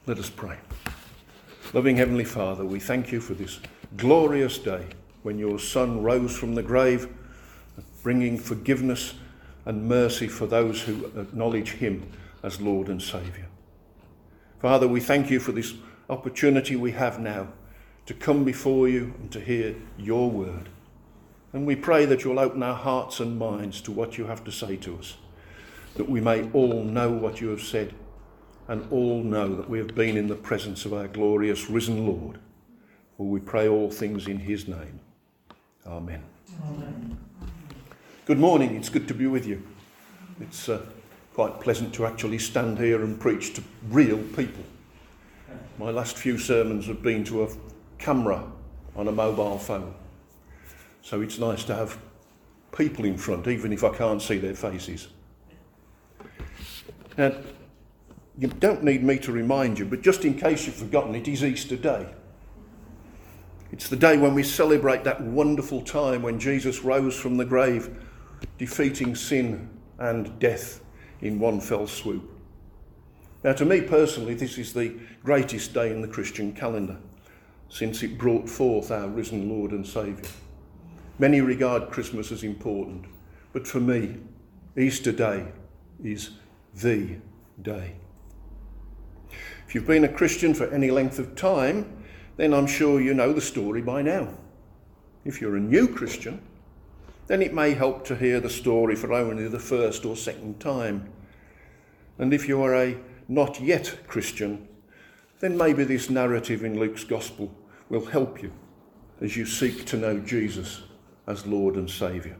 Let us pray. Loving Heavenly Father, we thank you for this glorious day when your Son rose from the grave, bringing forgiveness and mercy for those who acknowledge him as Lord and Saviour. Father, we thank you for this opportunity we have now to come before you and to hear your word. And we pray that you'll open our hearts and minds to what you have to say to us, that we may all know what you have said and all know that we have been in the presence of our glorious risen Lord. For we pray all things in his name. Amen. Amen. Good morning. It's good to be with you. It's quite pleasant to actually stand here and preach to real people. My last few sermons have been to a camera on a mobile phone. So it's nice to have people in front, even if I can't see their faces. Now, you don't need me to remind you, but just in case you've forgotten, it is Easter Day. It's the day when we celebrate that wonderful time when Jesus rose from the grave, defeating sin and death in one fell swoop. Now, to me personally, this is the greatest day in the Christian calendar, since it brought forth our risen Lord and Saviour. Many regard Christmas as important, but for me, Easter Day is the day. If you've been a Christian for any length of time, then I'm sure you know the story by now. If you're a new Christian, then it may help to hear the story for only the first or second time. And if you are a not yet Christian, then maybe this narrative in Luke's Gospel will help you as you seek to know Jesus as Lord and Saviour.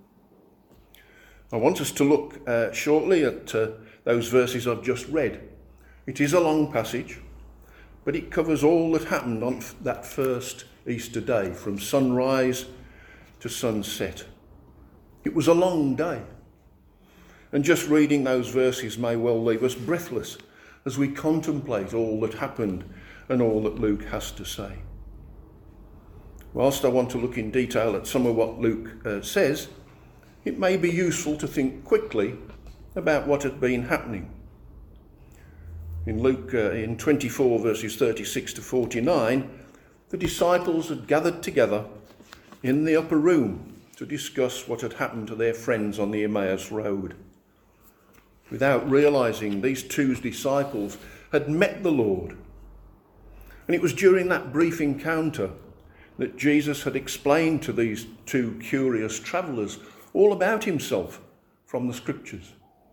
I want us to look shortly at those verses I've just read. It is a long passage, but it covers all that happened on that first Easter day, from sunrise to sunset. It was a long day, and just reading those verses may well leave us breathless as we contemplate all that happened and all that Luke has to say. Whilst I want to look in detail at some of what Luke says, it may be useful to think quickly about what had been happening. In Luke, in 24 verses 36 to 49, the disciples had gathered together in the upper room to discuss what had happened to their friends on the Emmaus Road. Without realising, these two disciples had met the Lord. And it was during that brief encounter that Jesus had explained to these two curious travellers all about himself from the Scriptures.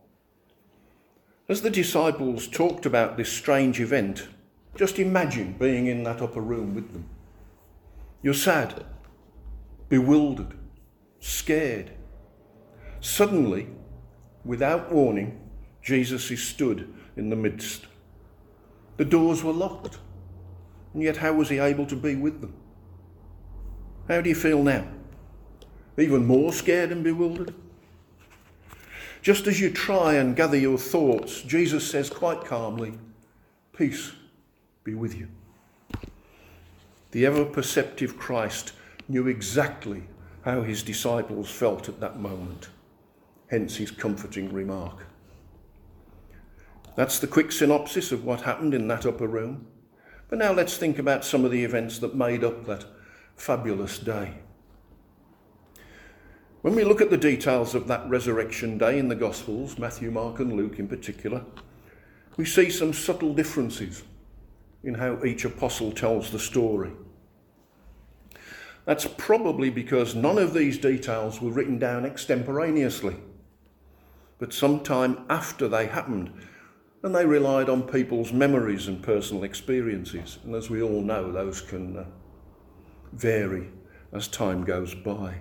As the disciples talked about this strange event, just imagine being in that upper room with them. You're sad, bewildered, scared. Suddenly, without warning, Jesus is stood in the midst. The doors were locked, and yet how was he able to be with them? How do you feel now? Even more scared and bewildered? Just as you try and gather your thoughts, Jesus says quite calmly, "Peace be with you." The ever-perceptive Christ knew exactly how his disciples felt at that moment, hence his comforting remark. That's the quick synopsis of what happened in that upper room. But now let's think about some of the events that made up that fabulous day. When we look at the details of that resurrection day in the Gospels, Matthew, Mark and Luke in particular, we see some subtle differences in how each apostle tells the story. That's probably because none of these details were written down extemporaneously, but sometime after they happened, and they relied on people's memories and personal experiences. And as we all know, those can vary as time goes by.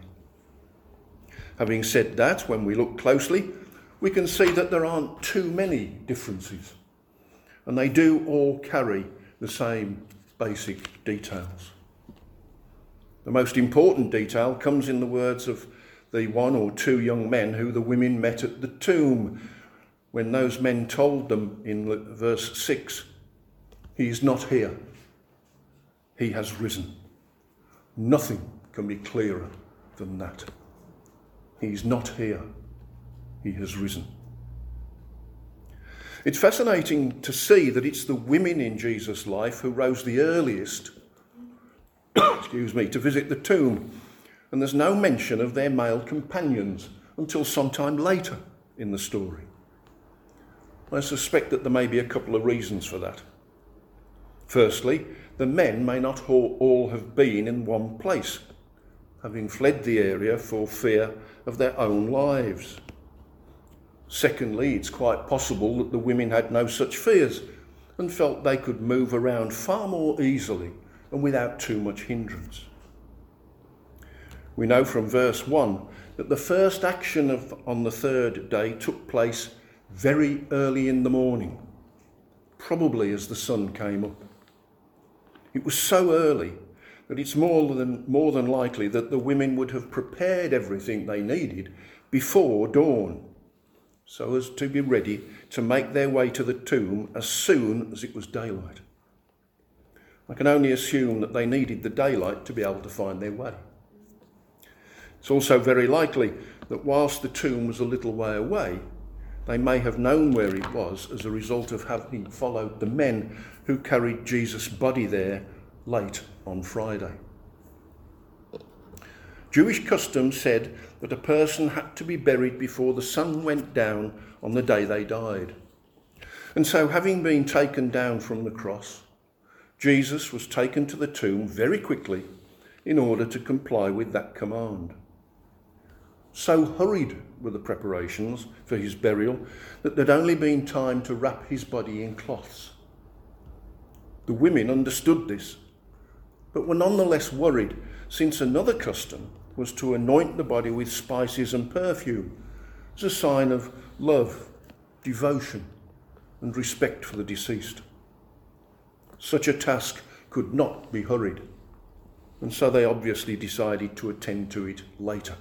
Having said that, when we look closely, we can see that there aren't too many differences, and they do all carry the same basic details. The most important detail comes in the words of the one or two young men who the women met at the tomb, when those men told them in verse 6, "He is not here, he has risen." Nothing can be clearer than that. He's not here, he has risen. It's fascinating to see that it's the women in Jesus' life who rose the earliest to visit the tomb, and there's no mention of their male companions until sometime later in the story. I suspect that there may be a couple of reasons for that. Firstly, the men may not all have been in one place, having fled the area for fear of their own lives. Secondly, it's quite possible that the women had no such fears and felt they could move around far more easily and without too much hindrance. We know from verse 1 that the first action on the third day took place very early in the morning, probably as the sun came up. It was so early that it's more than likely that the women would have prepared everything they needed before dawn, so as to be ready to make their way to the tomb as soon as it was daylight. I can only assume that they needed the daylight to be able to find their way. It's also very likely that whilst the tomb was a little way away, they may have known where it was as a result of having followed the men who carried Jesus' body there late on Friday. Jewish custom said that a person had to be buried before the sun went down on the day they died. And so, having been taken down from the cross, Jesus was taken to the tomb very quickly in order to comply with that command. So hurried were the preparations for his burial that there'd only been time to wrap his body in cloths. The women understood this, but were nonetheless worried, since another custom was to anoint the body with spices and perfume as a sign of love, devotion, and respect for the deceased. Such a task could not be hurried, and so they obviously decided to attend to it later.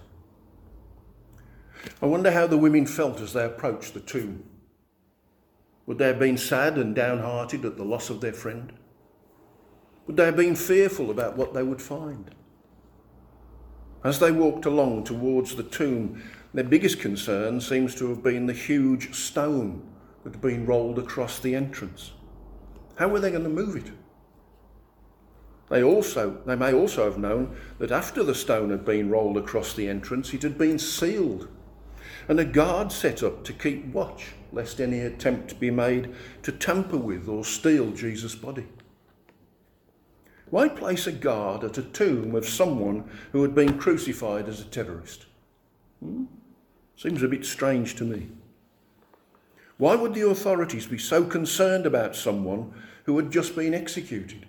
I wonder how the women felt as they approached the tomb. Would they have been sad and downhearted at the loss of their friend? Would they have been fearful about what they would find? As they walked along towards the tomb, their biggest concern seems to have been the huge stone that had been rolled across the entrance. How were they going to move it? They may also have known that after the stone had been rolled across the entrance, it had been sealed, and a guard set up to keep watch, lest any attempt be made to tamper with or steal Jesus' body. Why place a guard at a tomb of someone who had been crucified as a terrorist? Seems a bit strange to me. Why would the authorities be so concerned about someone who had just been executed?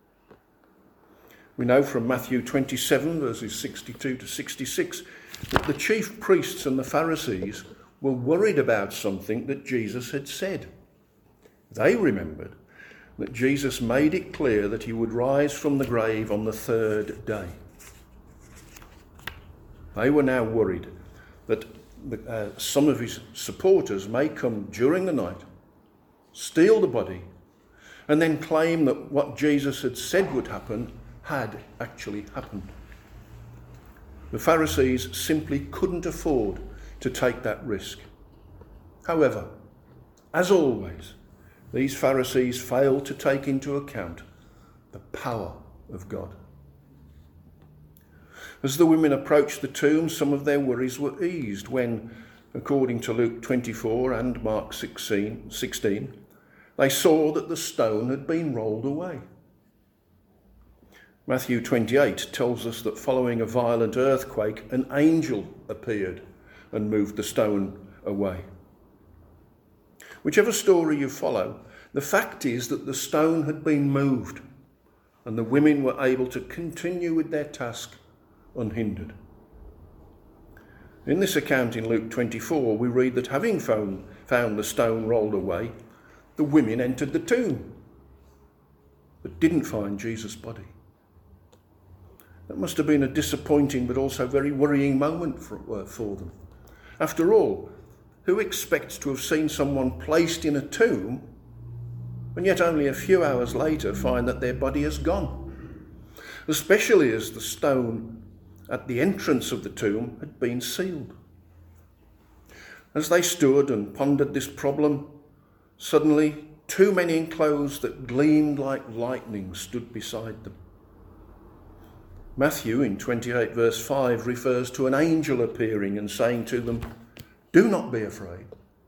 We know from Matthew 27, verses 62 to 66, that the chief priests and the Pharisees were worried about something that Jesus had said. They remembered that Jesus made it clear that he would rise from the grave on the third day. They were now worried that some of his supporters may come during the night, steal the body, and then claim that what Jesus had said would happen had actually happened. The Pharisees simply couldn't afford to take that risk. However, as always, these Pharisees failed to take into account the power of God. As the women approached the tomb, some of their worries were eased when, according to Luke 24 and Mark 16, they saw that the stone had been rolled away. Matthew 28 tells us that following a violent earthquake, an angel appeared and moved the stone away. Whichever story you follow, the fact is that the stone had been moved and the women were able to continue with their task unhindered. In this account in Luke 24, we read that having found the stone rolled away, the women entered the tomb, but didn't find Jesus' body. That must have been a disappointing but also very worrying moment for them. After all, who expects to have seen someone placed in a tomb and yet only a few hours later find that their body has gone? Especially as the stone at the entrance of the tomb had been sealed. As they stood and pondered this problem, Suddenly, two men in clothes that gleamed like lightning stood beside them. Matthew, in 28 verse 5, refers to an angel appearing and saying to them, "Do not be afraid."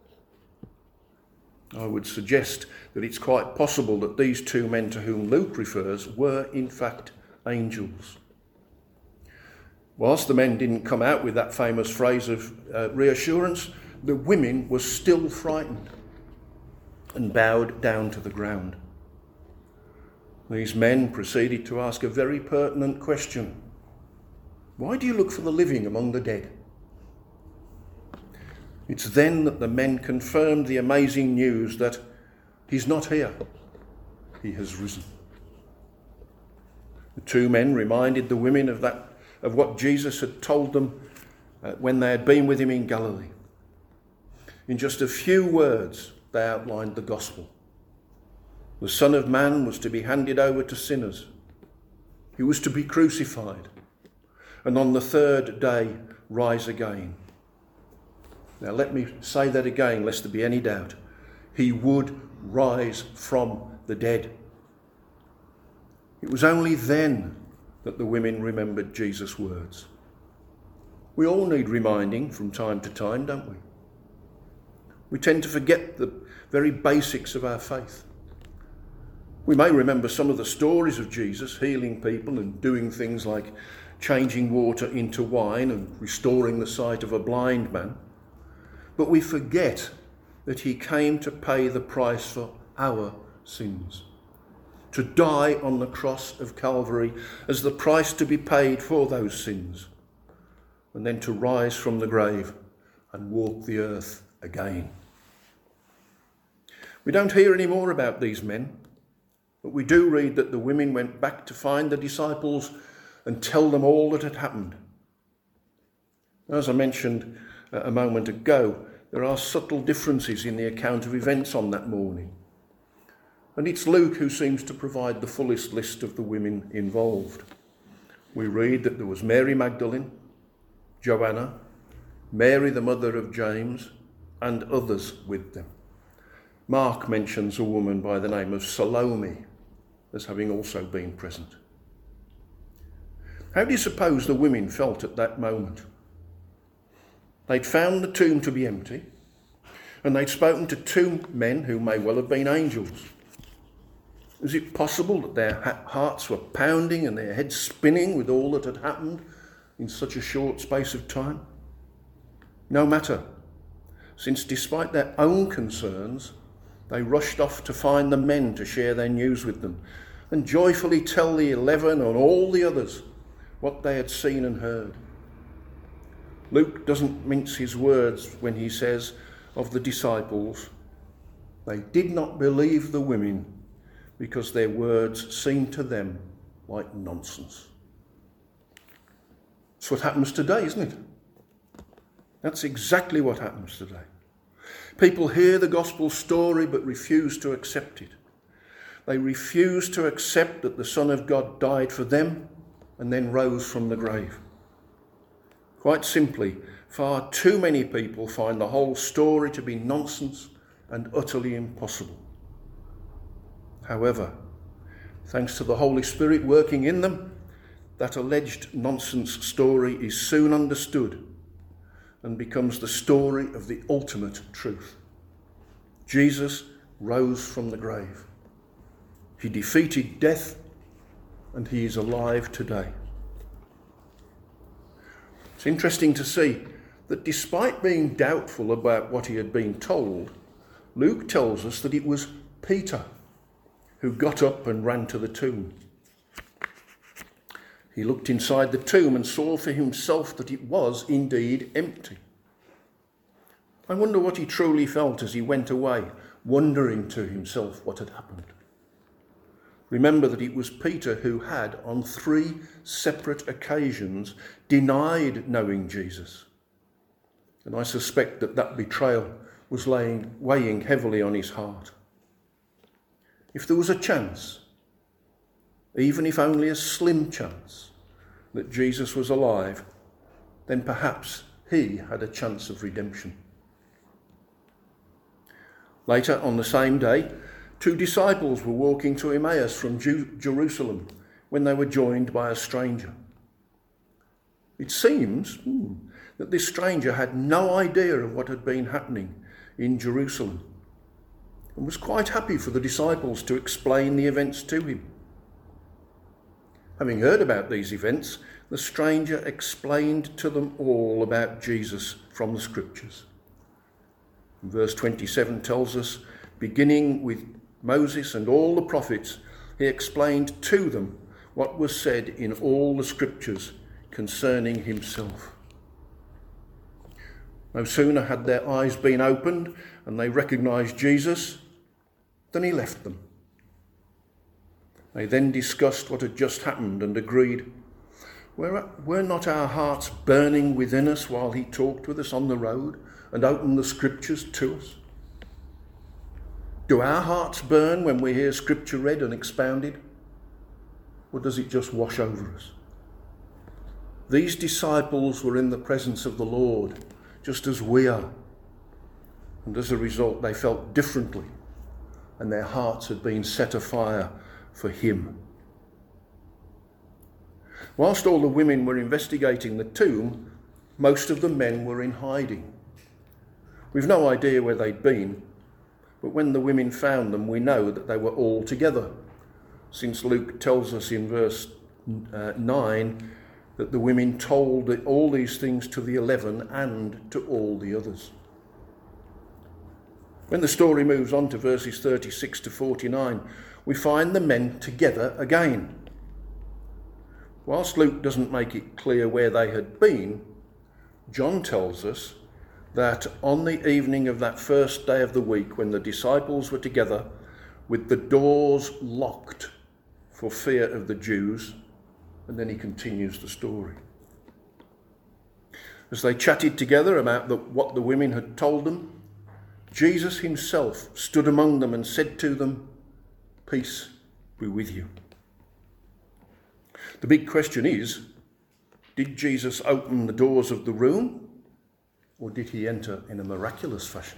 I would suggest that it's quite possible that these two men to whom Luke refers were in fact angels. Whilst the men didn't come out with that famous phrase of reassurance, the women were still frightened and bowed down to the ground. These men proceeded to ask a very pertinent question. Why do you look for the living among the dead? It's then that the men confirmed the amazing news that he's not here, he has risen. The two men reminded the women of what Jesus had told them when they had been with him in Galilee. In just a few words, they outlined the gospel. The Son of Man was to be handed over to sinners. He was to be crucified, and on the third day rise again. Now let me say that again, lest there be any doubt. He would rise from the dead. It was only then that the women remembered Jesus' words. We all need reminding from time to time, don't we? We tend to forget the very basics of our faith. We may remember some of the stories of Jesus healing people and doing things like changing water into wine and restoring the sight of a blind man. But we forget that he came to pay the price for our sins, to die on the cross of Calvary as the price to be paid for those sins, and then to rise from the grave and walk the earth again. We don't hear any more about these men, but we do read that the women went back to find the disciples and tell them all that had happened. As I mentioned a moment ago, there are subtle differences in the account of events on that morning. And it's Luke who seems to provide the fullest list of the women involved. We read that there was Mary Magdalene, Joanna, Mary the mother of James, and others with them. Mark mentions a woman by the name of Salome as having also been present. How do you suppose the women felt at that moment? They'd found the tomb to be empty, and they'd spoken to two men who may well have been angels. Is it possible that their hearts were pounding and their heads spinning with all that had happened in such a short space of time? No matter, since despite their own concerns, they rushed off to find the men to share their news with them and joyfully tell the 11 and all the others what they had seen and heard. Luke doesn't mince his words when he says of the disciples, they did not believe the women because their words seemed to them like nonsense. That's what happens today, isn't it? That's exactly what happens today. People hear the gospel story but refuse to accept it. They refuse to accept that the Son of God died for them and then rose from the grave. Quite simply, far too many people find the whole story to be nonsense and utterly impossible. However, thanks to the Holy Spirit working in them, that alleged nonsense story is soon understood and becomes the story of the ultimate truth. Jesus rose from the grave. He defeated death, and he is alive today. It's interesting to see that despite being doubtful about what he had been told, Luke tells us that it was Peter who got up and ran to the tomb. He looked inside the tomb and saw for himself that it was indeed empty. I wonder what he truly felt as he went away, wondering to himself what had happened. Remember that it was Peter who had, on 3 separate occasions, denied knowing Jesus. And I suspect that betrayal was weighing heavily on his heart. If there was a chance, even if only a slim chance, that Jesus was alive, then perhaps he had a chance of redemption. Later on the same day, 2 disciples were walking to Emmaus from Jerusalem when they were joined by a stranger. It seems that this stranger had no idea of what had been happening in Jerusalem and was quite happy for the disciples to explain the events to him. Having heard about these events, the stranger explained to them all about Jesus from the Scriptures. Verse 27 tells us, beginning with Moses and all the prophets, he explained to them what was said in all the Scriptures concerning himself. No sooner had their eyes been opened and they recognised Jesus than he left them. They then discussed what had just happened and agreed, were not our hearts burning within us while he talked with us on the road and opened the Scriptures to us? Do our hearts burn when we hear Scripture read and expounded? Or does it just wash over us? These disciples were in the presence of the Lord, just as we are. And as a result, they felt differently, and their hearts had been set afire for him. Whilst all the women were investigating the tomb, most of the men were in hiding. We've no idea where they'd been, but when the women found them, we know that they were all together, since Luke tells us in verse 9 that the women told all these things to the 11 and to all the others. When the story moves on to verses 36 to 49, we find the men together again. Whilst Luke doesn't make it clear where they had been, John tells us that on the evening of that first day of the week, when the disciples were together with the doors locked for fear of the Jews, and then he continues the story. As they chatted together about what the women had told them, Jesus himself stood among them and said to them, "Peace be with you." The big question is, did Jesus open the doors of the room, or did he enter in a miraculous fashion?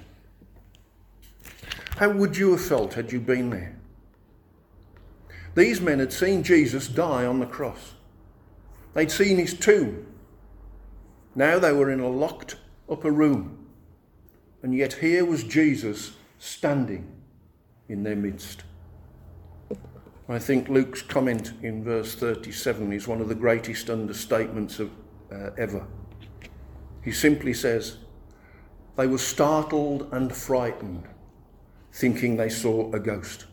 How would you have felt had you been there? These men had seen Jesus die on the cross. They'd seen his tomb. Now they were in a locked upper room, and yet here was Jesus standing in their midst. I think Luke's comment in verse 37 is one of the greatest understatements ever. He simply says, they were startled and frightened, thinking they saw a ghost.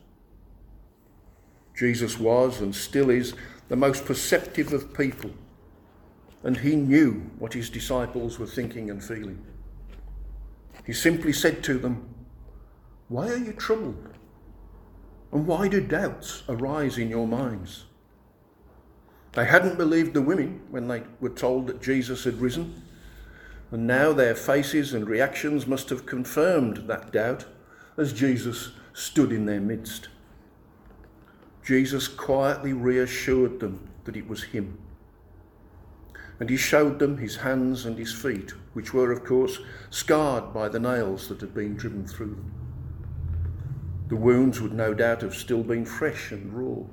Jesus was and still is the most perceptive of people, and he knew what his disciples were thinking and feeling. He simply said to them, "Why are you troubled? And why do doubts arise in your minds?" They hadn't believed the women when they were told that Jesus had risen, and now their faces and reactions must have confirmed that doubt as Jesus stood in their midst. Jesus quietly reassured them that it was him. And he showed them his hands and his feet, which were, of course, scarred by the nails that had been driven through them. The wounds would no doubt have still been fresh and raw.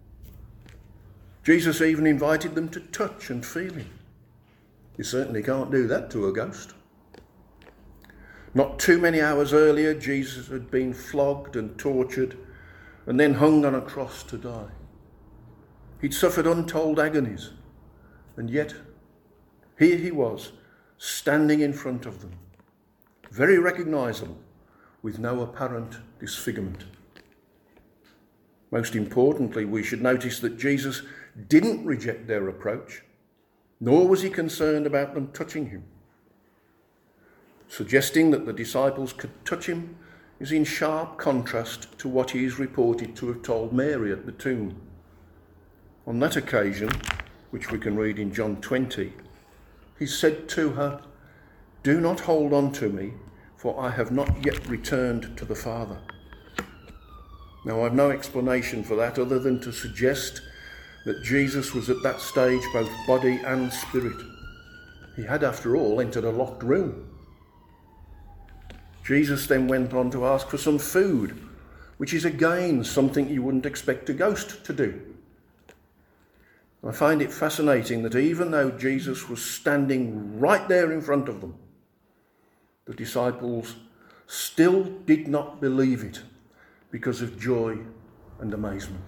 Jesus even invited them to touch and feel him. You certainly can't do that to a ghost. Not too many hours earlier, Jesus had been flogged and tortured and then hung on a cross to die. He'd suffered untold agonies, and yet here he was, standing in front of them, very recognisable, with no apparent disfigurement. Most importantly, we should notice that Jesus didn't reject their approach, nor was he concerned about them touching him. Suggesting that the disciples could touch him is in sharp contrast to what he is reported to have told Mary at the tomb. On that occasion, which we can read in John 20, he said to her, "Do not hold on to me, for I have not yet returned to the Father." Now, I've no explanation for that other than to suggest that Jesus was at that stage both body and spirit. He had, after all, entered a locked room. Jesus then went on to ask for some food, which is again something you wouldn't expect a ghost to do. I find it fascinating that even though Jesus was standing right there in front of them, the disciples still did not believe it because of joy and amazement.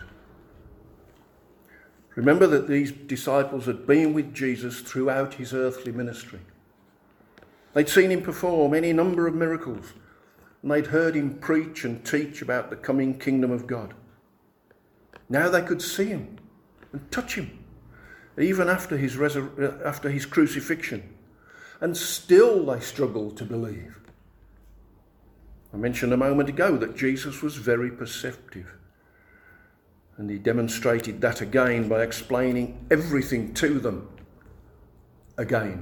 Remember that these disciples had been with Jesus throughout his earthly ministry. They'd seen him perform any number of miracles, and they'd heard him preach and teach about the coming kingdom of God. Now they could see him and touch him, even after his crucifixion, and still they struggled to believe. I mentioned a moment ago that Jesus was very perceptive, and he demonstrated that again by explaining everything to them again.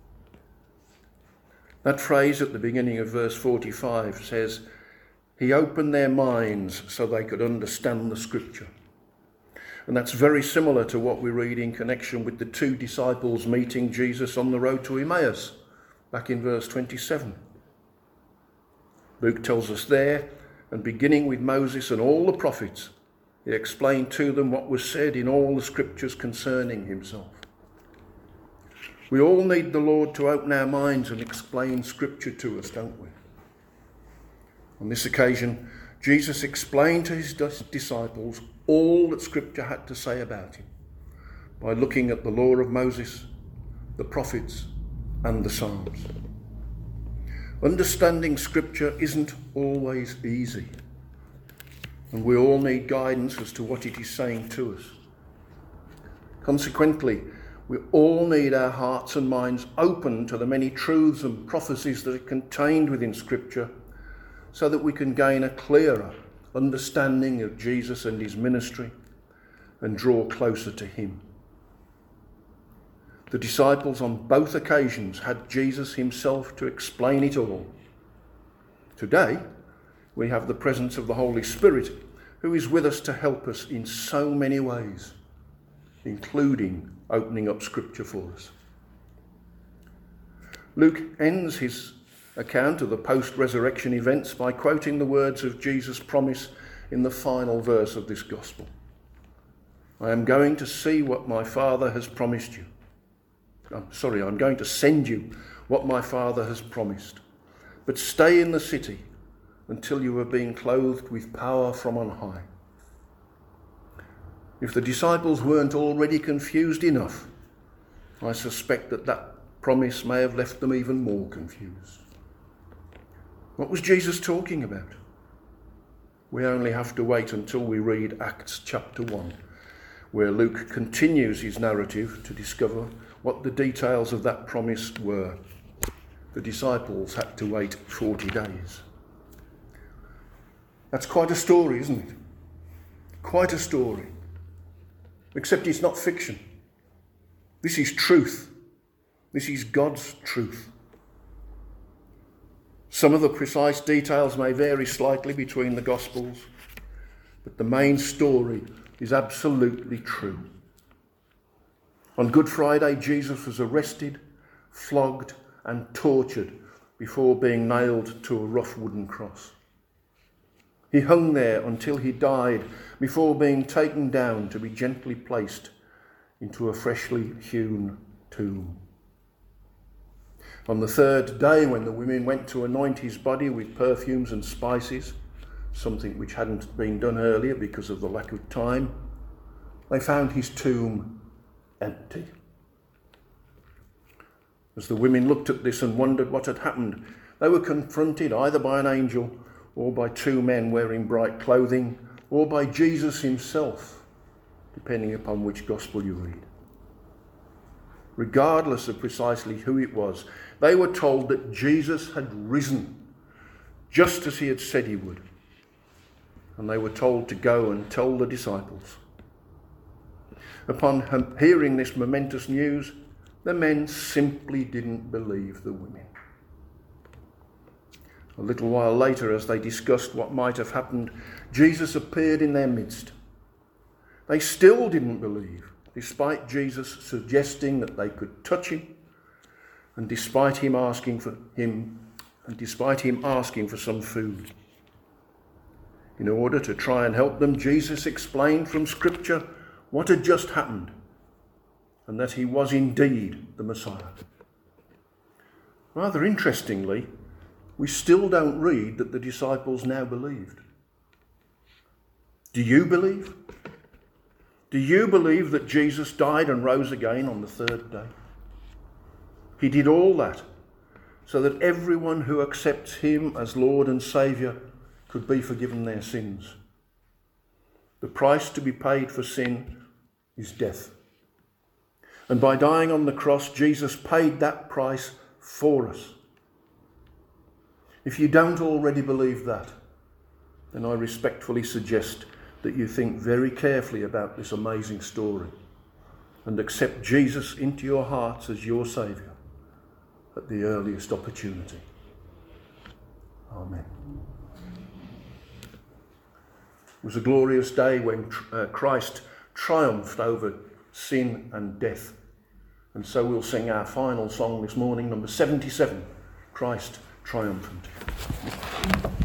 That phrase at the beginning of verse 45 says, he opened their minds so they could understand the scripture. And that's very similar to what we read in connection with the two disciples meeting Jesus on the road to Emmaus, back in verse 27. Luke tells us there, and beginning with Moses and all the prophets, he explained to them what was said in all the scriptures concerning himself. We all need the Lord to open our minds and explain scripture to us, don't we? On this occasion, Jesus explained to his disciples all that scripture had to say about him by looking at the law of Moses, the prophets, and the Psalms. Understanding scripture isn't always easy, and we all need guidance as to what it is saying to us. Consequently, we all need our hearts and minds open to the many truths and prophecies that are contained within Scripture, so that we can gain a clearer understanding of Jesus and his ministry and draw closer to him. The disciples on both occasions had Jesus himself to explain it all. Today, we have the presence of the Holy Spirit, who is with us to help us in so many ways, including opening up scripture for us. Luke ends his account of the post-resurrection events by quoting the words of Jesus' promise in the final verse of this gospel. I am going to see what my Father has promised you. I'm going to send you what my Father has promised. But stay in the city until you are being clothed with power from on high. If the disciples weren't already confused enough, I suspect that promise may have left them even more confused. What was Jesus talking about? We only have to wait until we read Acts chapter 1, where Luke continues his narrative to discover what the details of that promise were. The disciples had to wait 40 days. That's quite a story, isn't it? Quite a story. Except it's not fiction. This is truth. This is God's truth. Some of the precise details may vary slightly between the Gospels, but the main story is absolutely true. On Good Friday, Jesus was arrested, flogged, and tortured before being nailed to a rough wooden cross. He hung there until he died before being taken down to be gently placed into a freshly hewn tomb. On the third day, when the women went to anoint his body with perfumes and spices, something which hadn't been done earlier because of the lack of time, they found his tomb empty. As the women looked at this and wondered what had happened, they were confronted either by an angel or by two men wearing bright clothing, or by Jesus himself, depending upon which gospel you read. Regardless of precisely who it was, they were told that Jesus had risen, just as he had said he would. And they were told to go and tell the disciples. Upon hearing this momentous news, the men simply didn't believe the women. A little while later, as they discussed what might have happened, Jesus appeared in their midst. They still didn't believe, despite Jesus suggesting that they could touch him, and despite him asking and despite him asking for some food. In order to try and help them, Jesus explained from Scripture what had just happened, and that he was indeed the Messiah. Rather interestingly, we still don't read that the disciples now believed. Do you believe? Do you believe that Jesus died and rose again on the third day? He did all that so that everyone who accepts him as Lord and Saviour could be forgiven their sins. The price to be paid for sin is death. And by dying on the cross, Jesus paid that price for us. If you don't already believe that, then I respectfully suggest that you think very carefully about this amazing story and accept Jesus into your hearts as your Saviour at the earliest opportunity. Amen. It was a glorious day when Christ triumphed over sin and death. And so we'll sing our final song this morning, number 77, Christ Triumphant.